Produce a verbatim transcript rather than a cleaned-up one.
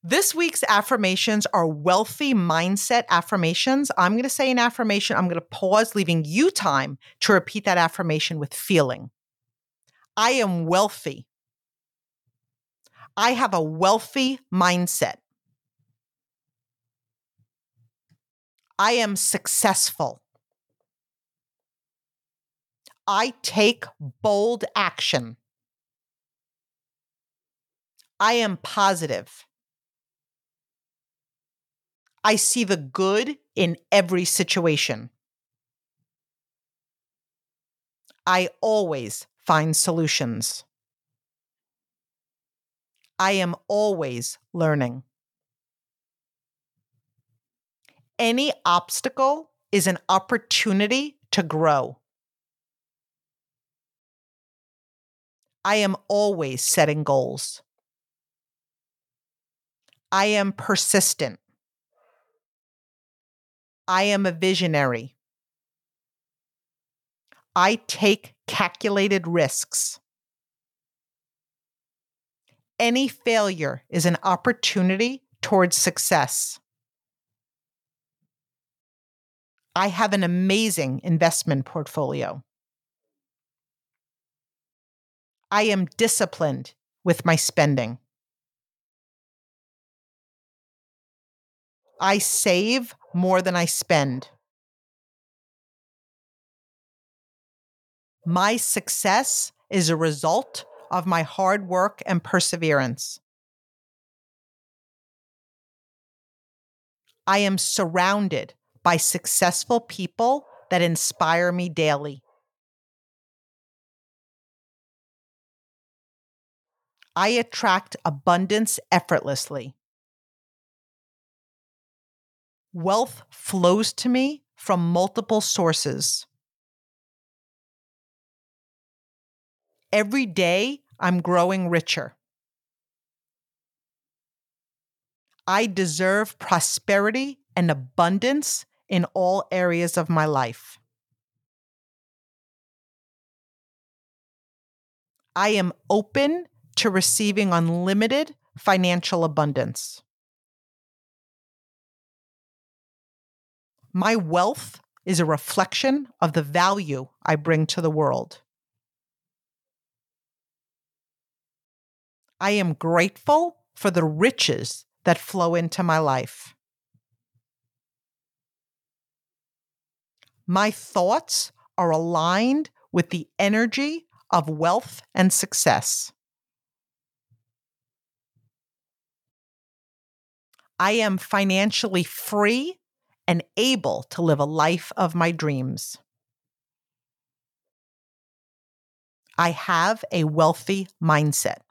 This week's affirmations are wealthy mindset affirmations. I'm going to say an affirmation. I'm going to pause, leaving you time to repeat that affirmation with feeling. I am wealthy. I have a wealthy mindset. I am successful. I take bold action. I am positive. I see the good in every situation. I always find solutions. I am always learning. Any obstacle is an opportunity to grow. I am always setting goals. I am persistent. I am a visionary. I take calculated risks. Any failure is an opportunity towards success. I have an amazing investment portfolio. I am disciplined with my spending. I save more than I spend. My success is a result of my hard work and perseverance. I am surrounded by successful people that inspire me daily. I attract abundance effortlessly. Wealth flows to me from multiple sources. Every day, I'm growing richer. I deserve prosperity and abundance in all areas of my life. I am open to receiving unlimited financial abundance. My wealth is a reflection of the value I bring to the world. I am grateful for the riches that flow into my life. My thoughts are aligned with the energy of wealth and success. I am financially free and able to live a life of my dreams. I have a wealthy mindset.